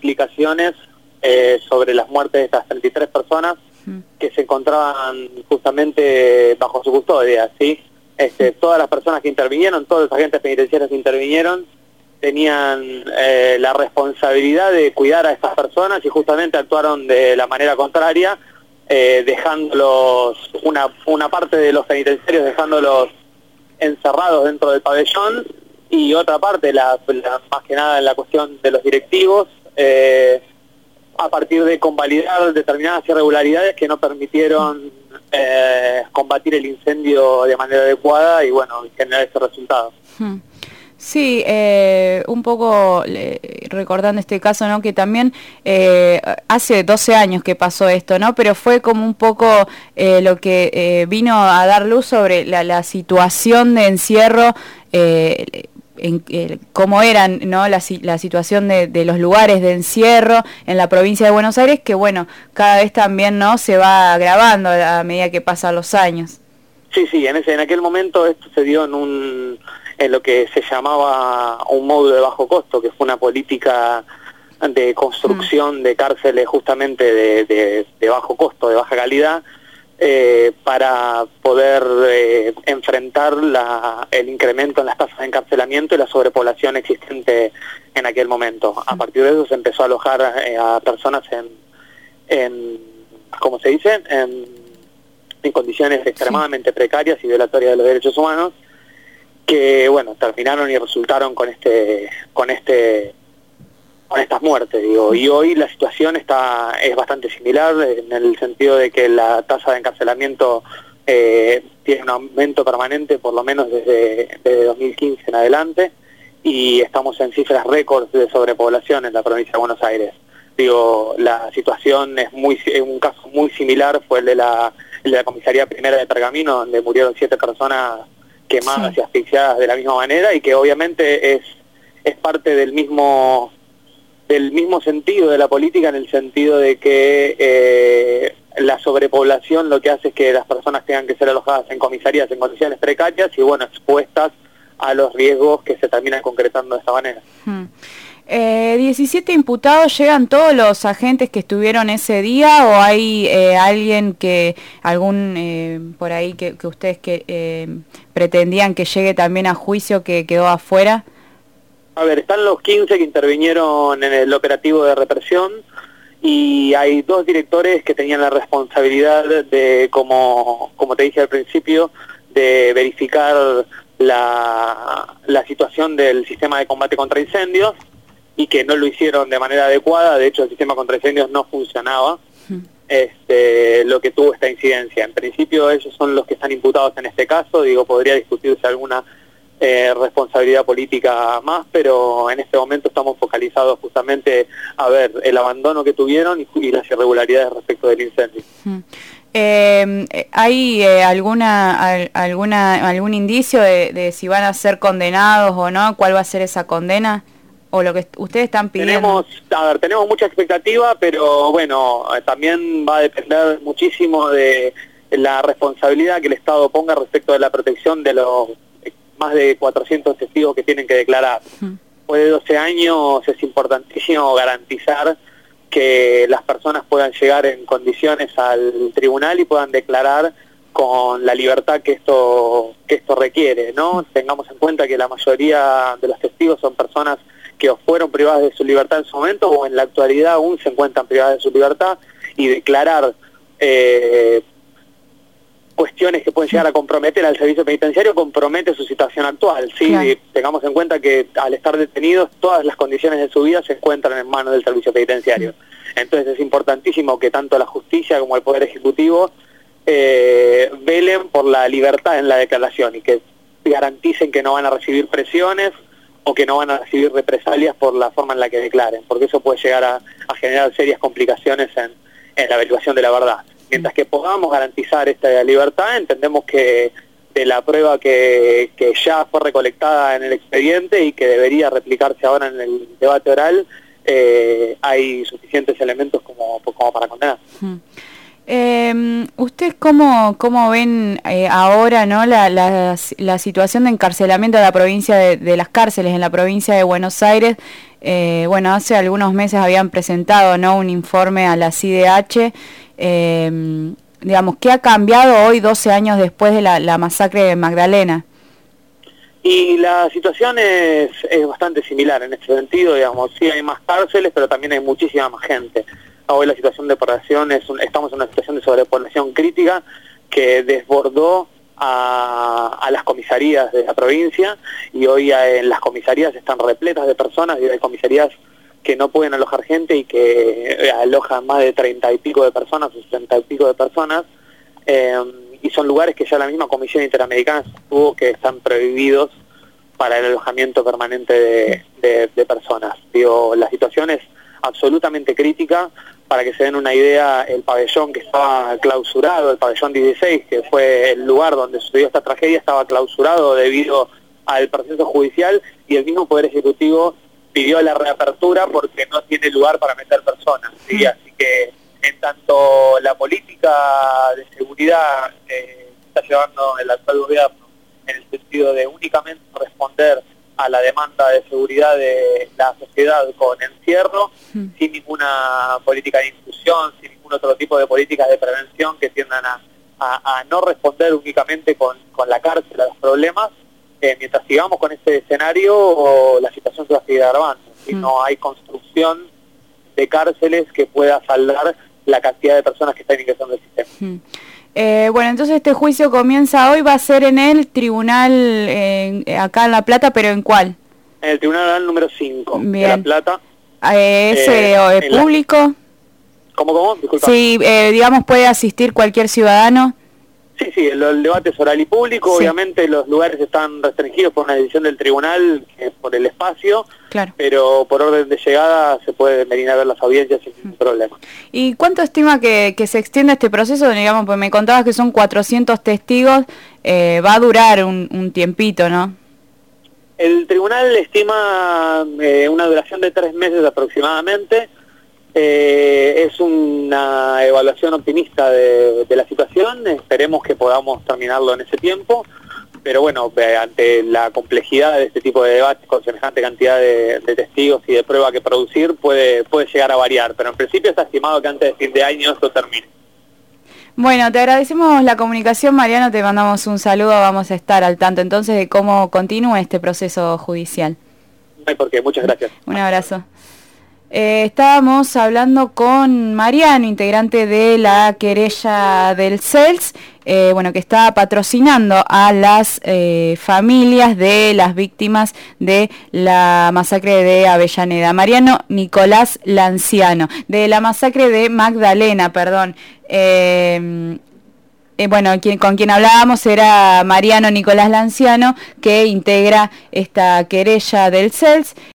explicaciones sobre las muertes de estas 33 personas que se encontraban justamente bajo su custodia, ¿sí? Todas las personas que intervinieron, todos los agentes penitenciarios que intervinieron, tenían la responsabilidad de cuidar a estas personas y justamente actuaron de la manera contraria, dejándolos, una parte de los penitenciarios dejándolos encerrados dentro del pabellón, y otra parte, más que nada en la cuestión de los directivos, a partir de convalidar determinadas irregularidades que no permitieron combatir el incendio de manera adecuada y bueno, generar ese resultado. Sí, un poco recordando este caso, ¿no? Que también hace 12 años que pasó esto, ¿no? Pero fue como un poco lo que vino a dar luz sobre la situación de encierro, cómo eran, ¿no? La situación de los lugares de encierro en la provincia de Buenos Aires, que bueno, cada vez también, ¿no? Se va agravando a medida que pasan los años. Sí, en aquel momento esto se dio en lo que se llamaba un módulo de bajo costo, que fue una política de construcción de cárceles justamente de bajo costo, de baja calidad, para poder enfrentar el incremento en las tasas de encarcelamiento y la sobrepoblación existente en aquel momento. A partir de eso se empezó a alojar a personas en ¿cómo se dice?, en condiciones extremadamente precarias y violatorias de los derechos humanos, que bueno, terminaron y resultaron con estas muertes, digo. Y hoy la situación es bastante similar, en el sentido de que la tasa de encarcelamiento tiene un aumento permanente, por lo menos desde 2015 en adelante, y estamos en cifras récords de sobrepoblación en la provincia de Buenos Aires. Digo, la situación es un caso muy similar, fue el de la comisaría primera de Pergamino, donde murieron 7 personas quemadas y asfixiadas de la misma manera, y que obviamente es parte del mismo sentido de la política, en el sentido de que la sobrepoblación lo que hace es que las personas tengan que ser alojadas en comisarías en condiciones precarias y bueno, expuestas a los riesgos que se terminan concretando de esta manera. 17 imputados, ¿llegan todos los agentes que estuvieron ese día o hay alguien por ahí que ustedes pretendían que llegue también a juicio que quedó afuera? A ver, están los 15 que intervinieron en el operativo de represión y hay 2 directores que tenían la responsabilidad de, como te dije al principio, de verificar la situación del sistema de combate contra incendios, y que no lo hicieron de manera adecuada. De hecho, el sistema contra incendios no funcionaba, lo que tuvo esta incidencia. En principio ellos son los que están imputados en este caso, digo, podría discutirse alguna responsabilidad política más, pero en este momento estamos focalizados justamente a ver el abandono que tuvieron y las irregularidades respecto del incendio. ¿Hay algún indicio de si van a ser condenados o no? ¿Cuál va a ser esa condena? ¿O lo que ustedes están pidiendo? Tenemos mucha expectativa, pero bueno, también va a depender muchísimo de la responsabilidad que el Estado ponga respecto de la protección de los más de 400 testigos que tienen que declarar. Después de 12 años es importantísimo garantizar que las personas puedan llegar en condiciones al tribunal y puedan declarar con la libertad que esto requiere, ¿no? Tengamos en cuenta que la mayoría de los testigos son personas que o fueron privadas de su libertad en su momento o en la actualidad aún se encuentran privadas de su libertad, y declarar cuestiones que pueden llegar a comprometer al servicio penitenciario compromete su situación actual, ¿sí? Claro. Tengamos en cuenta que al estar detenidos todas las condiciones de su vida se encuentran en manos del servicio penitenciario. Entonces es importantísimo que tanto la justicia como el Poder Ejecutivo velen por la libertad en la declaración y que garanticen que no van a recibir presiones o que no van a recibir represalias por la forma en la que declaren, porque eso puede llegar a generar serias complicaciones en la averiguación de la verdad. Mientras que podamos garantizar esta libertad, entendemos que de la prueba que ya fue recolectada en el expediente y que debería replicarse ahora en el debate oral, hay suficientes elementos como para condenar. ¿Ustedes cómo ven ahora, ¿no? la situación de encarcelamiento de la provincia de las cárceles en la provincia de Buenos Aires? bueno, hace algunos meses habían presentado, ¿no?, un informe a la CIDH. Digamos, ¿qué ha cambiado hoy, 12 años después de la masacre de Magdalena? Y la situación es bastante similar en ese sentido, digamos, sí hay más cárceles, pero también hay muchísima más gente. Hoy la situación de población estamos en una situación de sobrepoblación crítica que desbordó a las comisarías de la provincia, y hoy en las comisarías están repletas de personas, y hay comisarías que no pueden alojar gente y que alojan más de 30 y pico de personas, 60 y pico de personas, y son lugares que ya la misma Comisión Interamericana sostuvo que están prohibidos para el alojamiento permanente de personas. Digo, la situación es absolutamente crítica. Para que se den una idea, el pabellón que estaba clausurado, el pabellón 16, que fue el lugar donde sucedió esta tragedia, estaba clausurado debido al proceso judicial, y el mismo Poder Ejecutivo pidió la reapertura porque no tiene lugar para meter personas, ¿sí? Así que en tanto la política de seguridad que está llevando el actual gobierno en el sentido de únicamente responder a la demanda de seguridad de la sociedad con encierro, sin ninguna política de inclusión, sin ningún otro tipo de políticas de prevención que tiendan a no responder únicamente con la cárcel a los problemas. Mientras sigamos con este escenario, la situación se va a seguir agravando. Si no hay construcción de cárceles que pueda saldar la cantidad de personas que están ingresando al sistema. Bueno, entonces este juicio comienza hoy, va a ser en el tribunal acá en La Plata, pero ¿en cuál? En el tribunal número 5 de La Plata. ¿Ese público? ¿Cómo? Disculpa. Sí, digamos, puede asistir cualquier ciudadano. Sí, el debate es oral y público, sí. Obviamente los lugares están restringidos por una decisión del tribunal, por el espacio, claro. Pero por orden de llegada se puede venir a ver las audiencias sin ningún problema. ¿Y cuánto estima que se extiende este proceso? Digamos, pues me contabas que son 400 testigos, va a durar un tiempito, ¿no? El tribunal estima una duración de 3 meses aproximadamente. Es una evaluación optimista de la situación, esperemos que podamos terminarlo en ese tiempo, pero bueno, ante la complejidad de este tipo de debates con semejante cantidad de testigos y de prueba que producir, puede llegar a variar, pero en principio está estimado que antes de fin de año esto termine. Bueno, te agradecemos la comunicación, Mariano, te mandamos un saludo, vamos a estar al tanto entonces de cómo continúa este proceso judicial. No hay por qué, muchas gracias. Un abrazo. Estábamos hablando con Mariano, integrante de la querella del CELS, que está patrocinando a las familias de las víctimas de la masacre de Avellaneda. Mariano Nicolás Lanciano, de la masacre de Magdalena, perdón. Con quien hablábamos era Mariano Nicolás Lanciano, que integra esta querella del CELS.